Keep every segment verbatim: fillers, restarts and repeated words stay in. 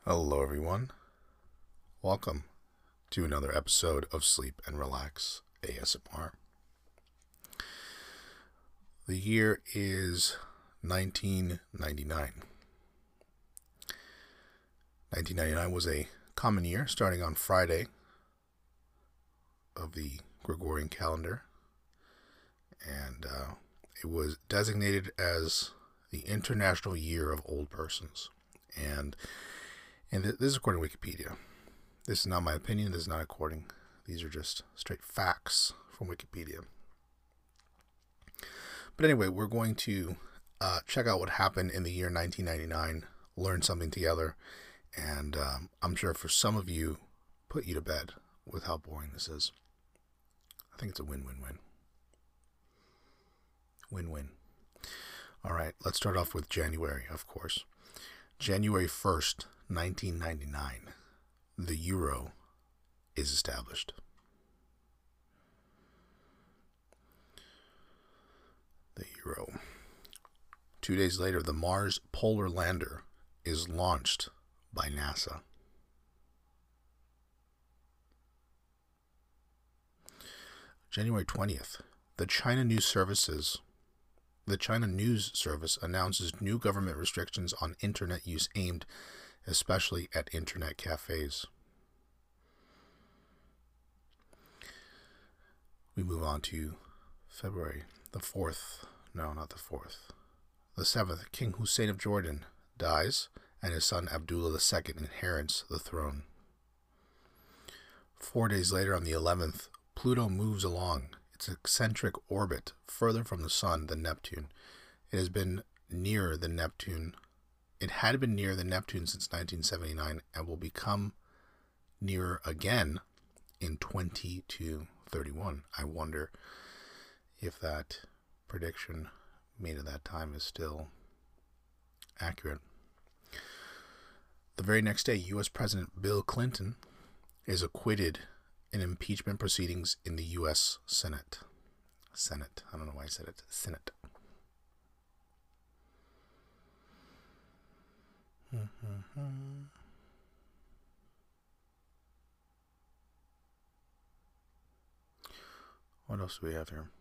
Hello, everyone. Welcome to another episode of Sleep and Relax A S M R. The year is nineteen ninety-nine. nineteen ninety-nine was a common year starting on Friday of the Gregorian calendar, and uh, it was designated as the International Year of Old Persons. And And this is according to Wikipedia. This is not my opinion. This is not according. These are just straight facts from Wikipedia. But anyway, we're going to uh, check out what happened in the year nineteen ninety-nine, learn something together, and um, I'm sure for some of you, put you to bed with how boring this is. I think it's a win-win-win. Win-win. All right, let's start off with January, of course. January first, nineteen ninety-nine, the euro is established. The euro. Two days later, the Mars Polar Lander is launched by NASA. January twentieth, the China News Services The China News Service announces new government restrictions on internet use aimed especially at internet cafes. We move on to February the fourth. No, not the fourth. The seventh. King Hussein of Jordan dies, and his son Abdullah the Second inherits the throne. Four days later, on the eleventh, Pluto moves along its eccentric orbit further from the sun than Neptune. It has been near the Neptune. It had been near the Neptune since nineteen seventy-nine and will become nearer again in twenty-two thirty-one. I wonder if that prediction made at that time is still accurate. The very next day, U S President Bill Clinton is acquitted in impeachment proceedings in the U S Senate. Senate. I don't know why I said it. Senate. What else do we have here?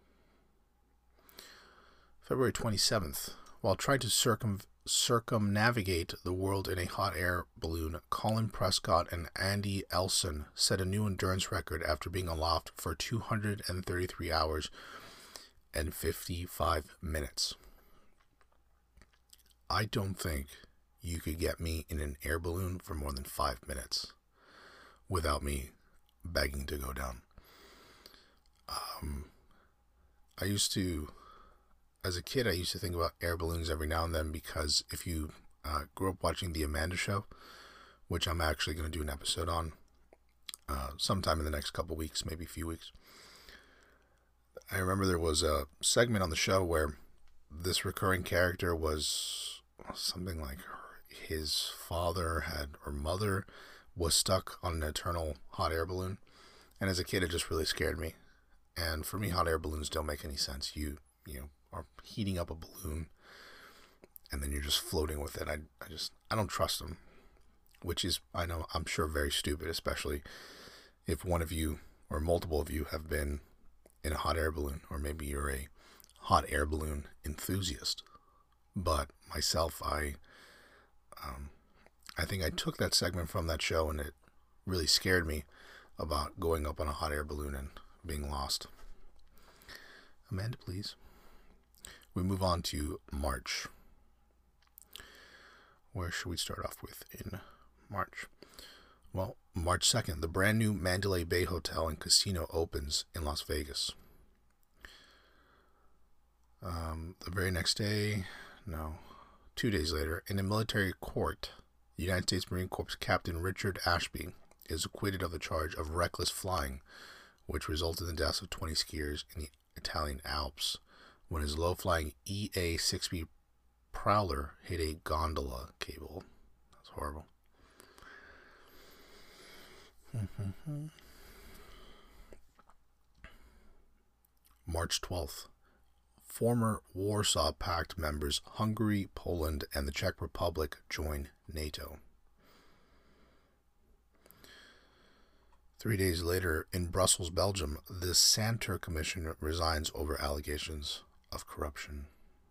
February twenty-seventh. While trying to circum circumnavigate the world in a hot air balloon, Colin Prescott and Andy Elson set a new endurance record after being aloft for two hundred thirty-three hours and fifty-five minutes. I don't think you could get me in an air balloon for more than five minutes without me begging to go down. Um, I used to, as a kid, I used to think about air balloons every now and then because if you uh, grew up watching The Amanda Show, which I'm actually going to do an episode on uh, sometime in the next couple weeks, maybe a few weeks. I remember there was a segment on the show where this recurring character was something like his father had or mother was stuck on an eternal hot air balloon. And as a kid, it just really scared me. And for me, hot air balloons don't make any sense. You, you know, are heating up a balloon and then you're just floating with it. I, I just, I don't trust them, which is, I know, I'm sure very stupid, especially if one of you or multiple of you have been in a hot air balloon, or maybe you're a hot air balloon enthusiast. But myself, I, um, I think I took that segment from that show and it really scared me about going up on a hot air balloon and being lost. Amanda, please. We move on to March. Where should we start off with in March? Well, March second, the brand new Mandalay Bay Hotel and Casino opens in Las Vegas. Um, the very next day, no, two days later, in a military court, the United States Marine Corps Captain Richard Ashby is acquitted of the charge of reckless flying, which resulted in the deaths of twenty skiers in the Italian Alps when his low-flying E A six B Prowler hit a gondola cable. That's horrible. March twelfth. Former Warsaw Pact members Hungary, Poland, and the Czech Republic join NATO. Three days later, in Brussels, Belgium, the Santer Commission resigns over allegations of corruption.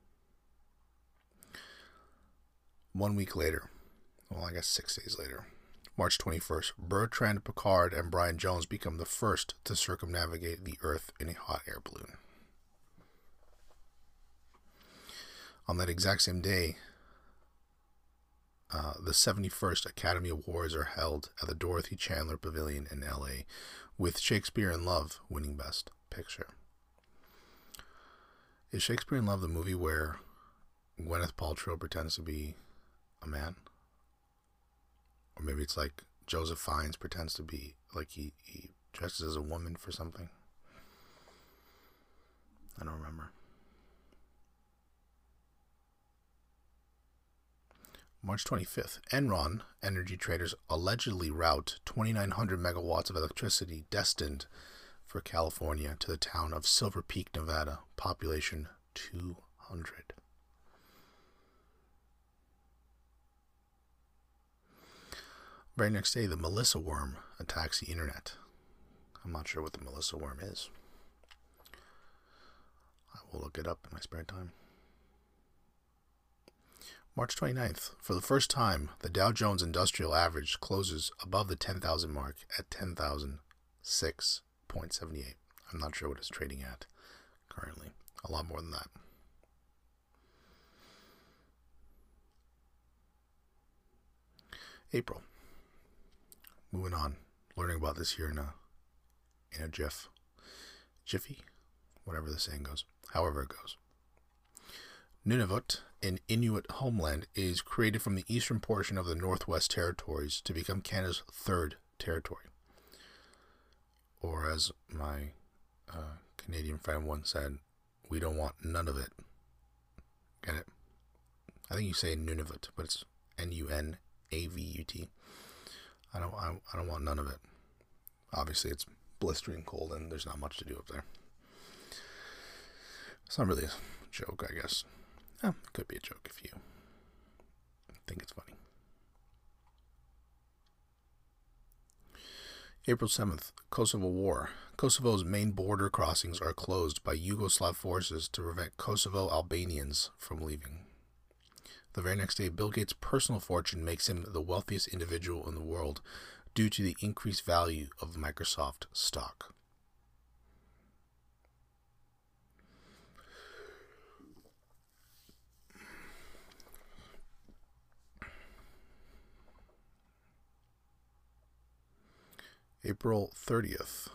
One week later, well, I guess six days later, March twenty-first, Bertrand Piccard and Brian Jones become the first to circumnavigate the Earth in a hot air balloon. On that exact same day, uh, the seventy-first Academy Awards are held at the Dorothy Chandler Pavilion in L A, with Shakespeare in Love winning Best Picture. Is Shakespeare in Love the movie where Gwyneth Paltrow pretends to be a man? Or maybe it's like Joseph Fiennes pretends to be, like he, he dresses as a woman for something. I don't remember. March twenty-fifth, Enron energy traders allegedly route twenty-nine hundred megawatts of electricity destined for California to the town of Silver Peak, Nevada, population two hundred. Very next day, the Melissa worm attacks the internet. I'm not sure what the Melissa worm is. I will look it up in my spare time. March twenty-ninth, for the first time, the Dow Jones Industrial Average closes above the ten thousand mark at ten thousand six point seven eight. I'm not sure what it's trading at currently. A lot more than that. April. Moving on. Learning about this here in a, in a jiff. Jiffy? Whatever the saying goes. However it goes. Nunavut, an Inuit homeland, is created from the eastern portion of the Northwest Territories to become Canada's third territory. Or as my uh, Canadian friend once said, we don't want none of it. Get it? I think you say Nunavut, but it's N U N A V U T. I don't, I, I don't want none of it. Obviously, it's blistering cold and there's not much to do up there. It's not really a joke, I guess. Oh, it could be a joke if you think it's funny. April seventh, Kosovo War. Kosovo's main border crossings are closed by Yugoslav forces to prevent Kosovo Albanians from leaving. The very next day, Bill Gates' personal fortune makes him the wealthiest individual in the world due to the increased value of Microsoft stock. April thirtieth.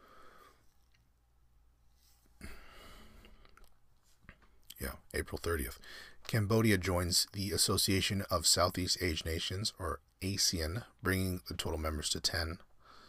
Yeah, April thirtieth. Cambodia joins the Association of Southeast Asian Nations, or ASEAN, bringing the total members to ten.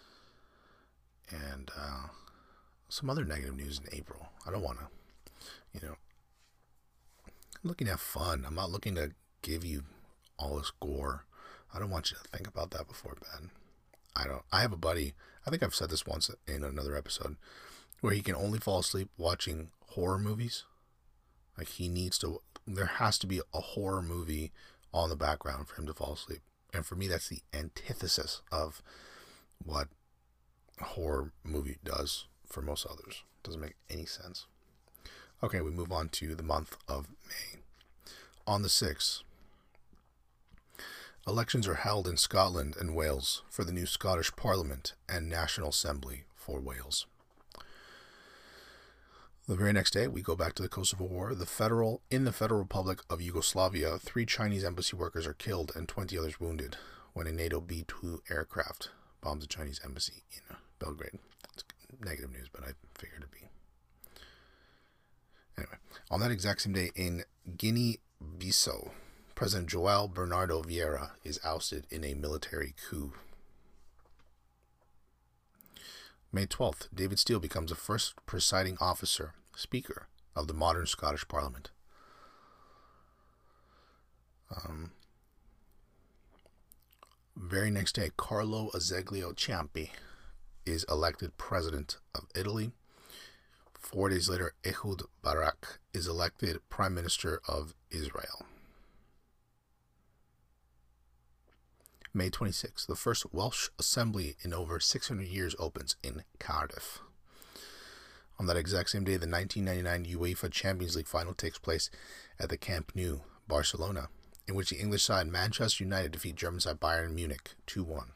And uh, some other negative news in April. I don't want to, you know, I'm looking to have fun. I'm not looking to give you all this gore. I don't want you to think about that before bed. I don't. I have a buddy, I think I've said this once in another episode, where he can only fall asleep watching horror movies. Like he needs to, there has to be a horror movie on the background for him to fall asleep. And for me, that's the antithesis of what a horror movie does for most others. It doesn't make any sense. Okay, we move on to the month of May. On the sixth, elections are held in Scotland and Wales for the new Scottish Parliament and National Assembly for Wales. The very next day, we go back to the Kosovo War. The federal, in the Federal Republic of Yugoslavia, three Chinese embassy workers are killed and twenty others wounded when a NATO B two aircraft bombs the Chinese embassy in Belgrade. It's negative news, but I figured it'd be. Anyway, on that exact same day in Guinea-Bissau, President João Bernardo Vieira is ousted in a military coup. May twelfth, David Steele becomes the first presiding officer, Speaker of the modern Scottish Parliament. Um, very next day, Carlo Azeglio Ciampi is elected President of Italy. Four days later, Ehud Barak is elected Prime Minister of Israel. May twenty-sixth, the first Welsh Assembly in over six hundred years opens in Cardiff. On that exact same day, the nineteen ninety-nine UEFA Champions League final takes place at the Camp Nou, Barcelona, in which the English side Manchester United defeat German side Bayern Munich two one.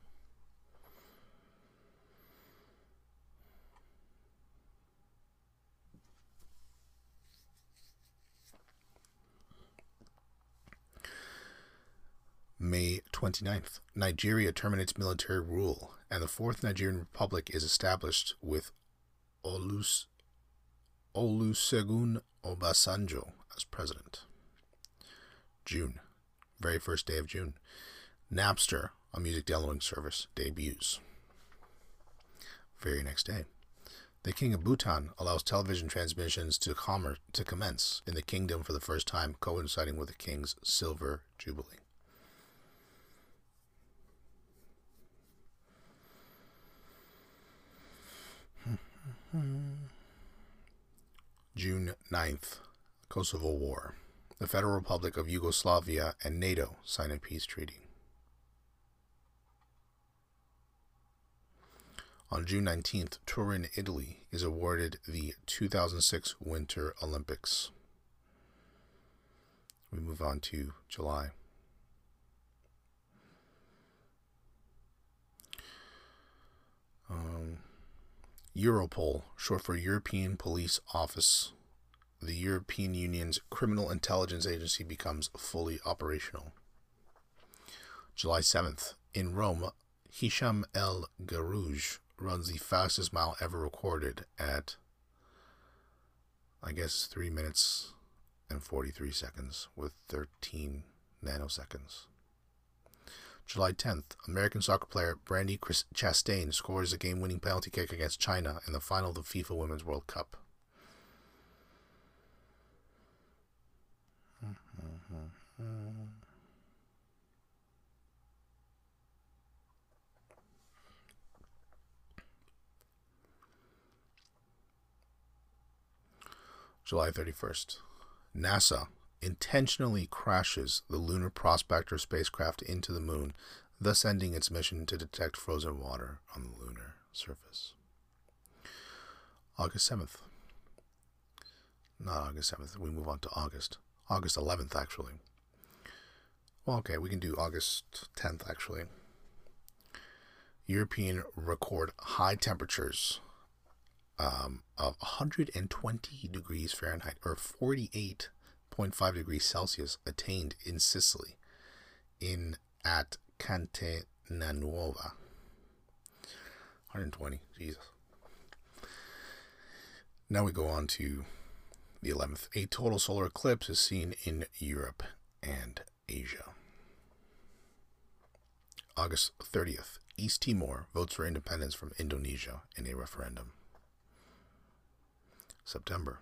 May twenty-ninth, Nigeria terminates military rule, and the Fourth Nigerian Republic is established with Olus- Olusegun Obasanjo as president. June, very first day of June, Napster, a music downloading service, debuts. Very next day, the King of Bhutan allows television transmissions to, com- to commence in the kingdom for the first time, coinciding with the king's silver jubilee. June ninth, Kosovo War. The Federal Republic of Yugoslavia and NATO sign a peace treaty. On June nineteenth, Turin, Italy is awarded the two thousand six Winter Olympics. We move on to July. Um, Europol, short for European Police Office, the European Union's criminal intelligence agency, becomes fully operational. July seventh, in Rome, Hisham El Garouj runs the fastest mile ever recorded at, I guess, three minutes and forty-three seconds with thirteen nanoseconds. July tenth, American soccer player Brandi Chastain scores a game-winning penalty kick against China in the final of the FIFA Women's World Cup. July thirty-first, NASA intentionally crashes the Lunar Prospector spacecraft into the moon, thus ending its mission to detect frozen water on the lunar surface. August seventh. Not August seventh, we move on to August. August eleventh, actually. Well, okay, we can do August tenth, actually. European record high temperatures um, of one hundred twenty degrees Fahrenheit, or forty-eight point five degrees Celsius, attained in Sicily, in at Cante Nanuova. one hundred twenty, Jesus. Now we go on to the eleventh. A total solar eclipse is seen in Europe and Asia. August thirtieth. East Timor votes for independence from Indonesia in a referendum. September.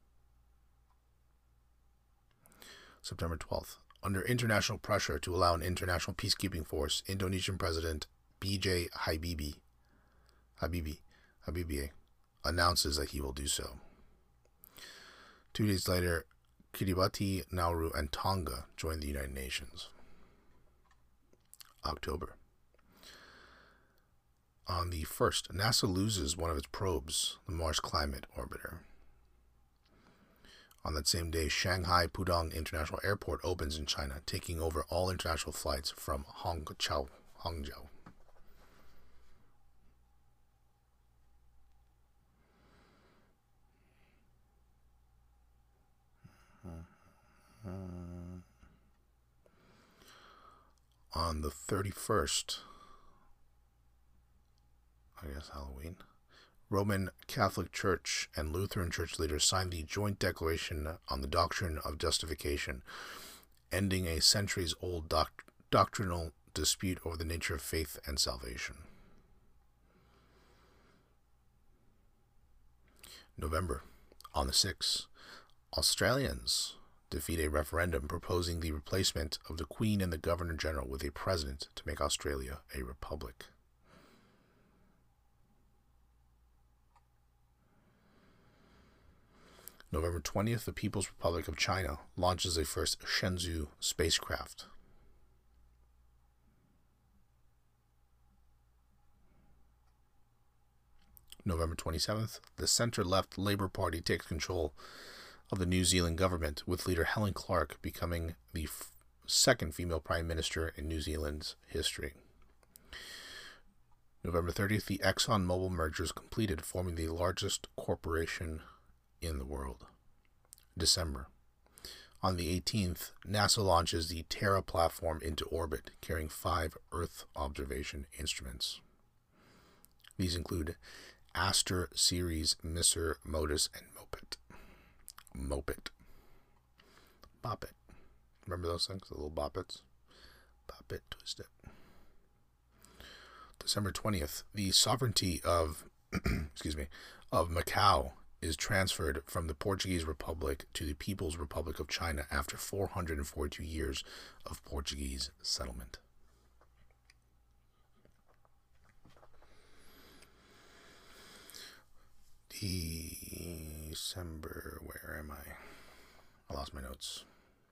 September twelfth. Under international pressure to allow an international peacekeeping force, Indonesian President B J Habibie, Habibie, Habibie announces that he will do so. Two days later, Kiribati, Nauru, and Tonga join the United Nations. October. On the first, NASA loses one of its probes, the Mars Climate Orbiter. On that same day, Shanghai Pudong International Airport opens in China, taking over all international flights from Hangzhou. Hangzhou. On the thirty-first, I guess Halloween, Roman Catholic Church and Lutheran Church leaders signed the Joint Declaration on the Doctrine of Justification, ending a centuries-old doc- doctrinal dispute over the nature of faith and salvation. November. On the sixth, Australians defeat a referendum proposing the replacement of the Queen and the Governor-General with a president to make Australia a republic. November twentieth, the People's Republic of China launches a first Shenzhou spacecraft. November twenty-seventh, the centre-left Labour Party takes control of the New Zealand government, with leader Helen Clark becoming the f- second female Prime Minister in New Zealand's history. November thirtieth, the ExxonMobil merger is completed, forming the largest corporation in the world. December. On the eighteenth, NASA launches the Terra platform into orbit, carrying five Earth observation instruments. These include Aster Ceres, Misser, Modus, and Mopit. Mopit. Bop it. Remember those things? The little boppets? Bop it, twist it. December twentieth, the sovereignty of, excuse me, of Macau is transferred from the Portuguese Republic to the People's Republic of China after four hundred forty-two years of Portuguese settlement. December, where am I? I lost my notes.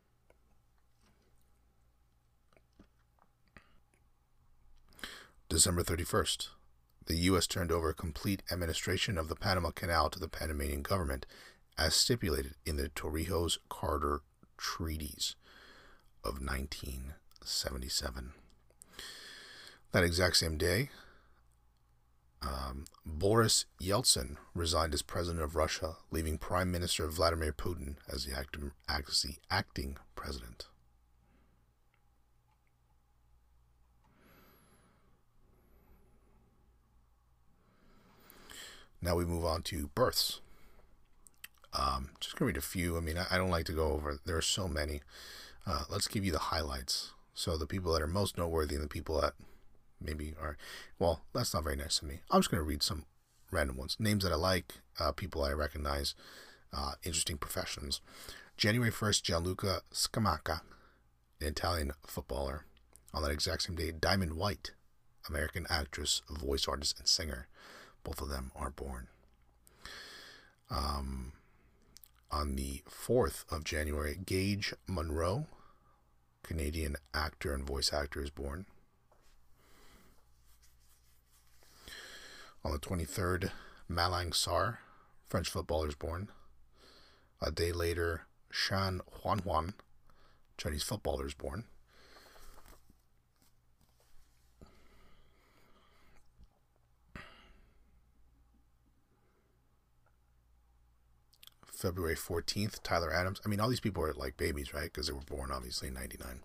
December thirty-first. The U S turned over complete administration of the Panama Canal to the Panamanian government, as stipulated in the Torrijos-Carter Treaties of nineteen seventy-seven. That exact same day, um, Boris Yeltsin resigned as president of Russia, leaving Prime Minister Vladimir Putin as the acting, as the acting president. Now we move on to births. Um, just going to read a few. I mean, I, I don't like to go over. There are so many. Uh, let's give you the highlights. So the people that are most noteworthy and the people that maybe are, well, that's not very nice of me. I'm just going to read some random ones. Names that I like, uh, people I recognize, uh, interesting professions. January first, Gianluca Scamacca, an Italian footballer. On that exact same day, Diamond White, American actress, voice artist, and singer. Both of them are born. Um, on the fourth of January, Gage Munro, Canadian actor and voice actor, is born. On the twenty-third, Malang Sarr, French footballer, is born. A day later, Shan Huanhuan, Chinese footballer, is born. February fourteenth, Tyler Adams. I mean, all these people are like babies, right? Because they were born, obviously, in ninety-nine.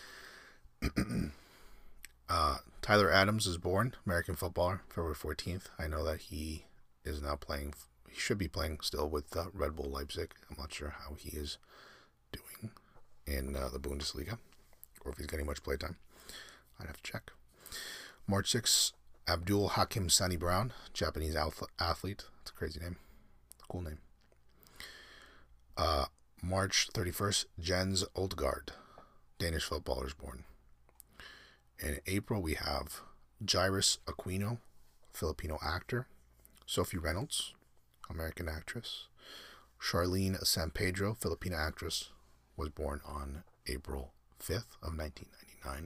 uh, Tyler Adams is born, American footballer, February fourteenth. I know that he is now playing, he should be playing still with uh, Red Bull Leipzig. I'm not sure how he is doing in uh, the Bundesliga, or if he's getting much playtime. I'd have to check. March sixth, Abdul Hakim Sani Brown, Japanese athlete. It's a crazy name. Cool name. Uh, March thirty-first, Jens Odegaard, Danish footballer, is born. In April, we have Jairus Aquino, Filipino actor. Sophie Reynolds, American actress. Charlene San Pedro, Filipina actress, was born on April fifth of nineteen ninety-nine.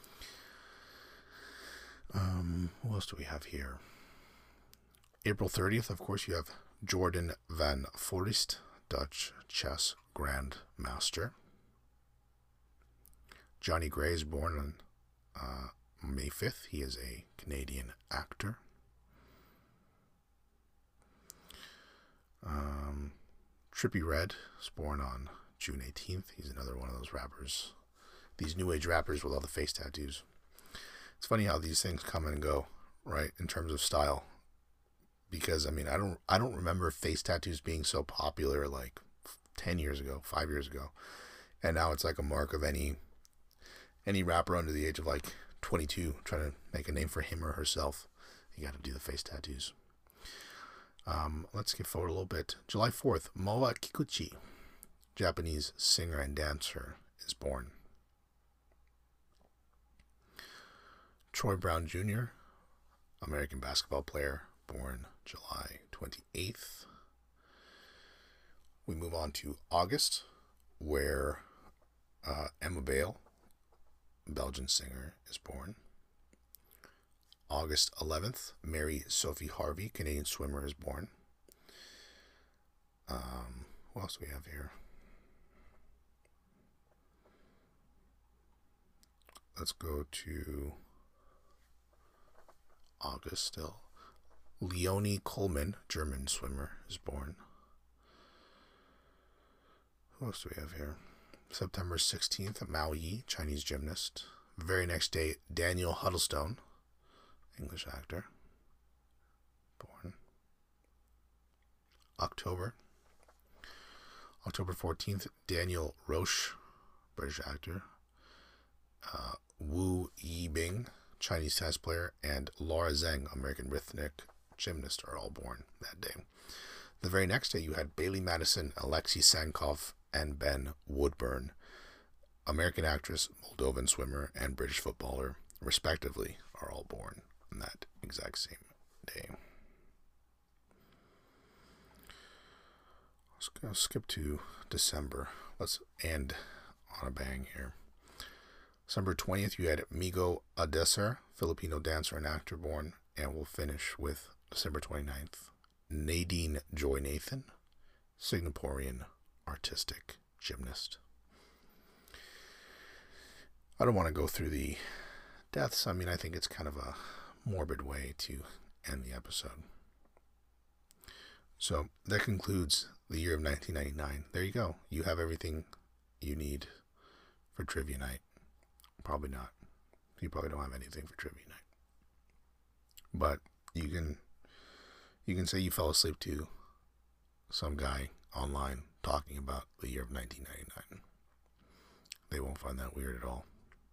Um, what else do we have here? April thirtieth, of course, you have Jordan van Foreest, Dutch chess grandmaster. Johnny Gray is born on uh, May fifth. He is a Canadian actor. Um, Trippie Redd is born on June eighteenth. He's another one of those rappers. These new age rappers with all the face tattoos. It's funny how these things come and go, right, in terms of style. Because I mean, I don't, I don't remember face tattoos being so popular like ten years ago, five years ago, and now it's like a mark of any, any rapper under the age of like twenty-two trying to make a name for him or herself. You got to do the face tattoos. Um, let's skip forward a little bit. July fourth, Moa Kikuchi, Japanese singer and dancer, is born. Troy Brown Junior, American basketball player, born July twenty-eighth. We move on to August, where uh, Emma Bale, Belgian singer, is born. August eleventh, Mary Sophie Harvey, Canadian swimmer, is born. Um, what else do we have here? Let's go to August still. Leonie Coleman, German swimmer, is born. Who else do we have here? September sixteenth, Mao Yi, Chinese gymnast. Very next day, Daniel Huddlestone, English actor, born. October. October fourteenth, Daniel Roche, British actor. Uh, Wu Yibing, Chinese tennis player, and Laura Zheng, American rhythmic gymnast, are all born that day. The very next day, you had Bailey Madison, Alexei Sankov, and Ben Woodburn, American actress, Moldovan swimmer, and British footballer, respectively, are all born on that exact same day. Let's go skip to December. Let's end on a bang here. December twentieth, you had Migo Adesar, Filipino dancer and actor, born, and we'll finish with December twenty-ninth, Nadine Joy Nathan, Singaporean artistic gymnast. I don't want to go through the deaths. I mean, I think it's kind of a morbid way to end the episode. So that concludes the year of nineteen ninety-nine. There you go. You have everything you need for trivia night. Probably not. You probably don't have anything for trivia night. But you can you can say you fell asleep to some guy online talking about the year of nineteen ninety-nine. They won't find that weird at all.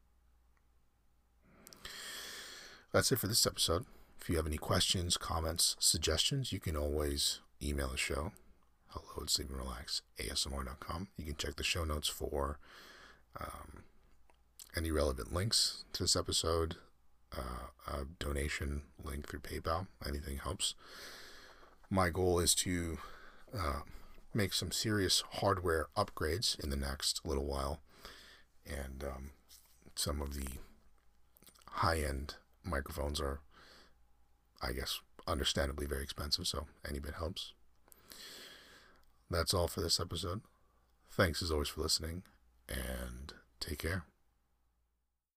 That's it for this episode. If you have any questions, comments, suggestions, you can always email the show. Hello at sleep and relax A S M R dot com. You can check the show notes for um, any relevant links to this episode, uh, a donation link through PayPal. Anything helps. My goal is to uh, make some serious hardware upgrades in the next little while, and um, some of the high-end microphones are, I guess, understandably very expensive, so any bit helps. That's all for this episode. Thanks as always for listening, and take care.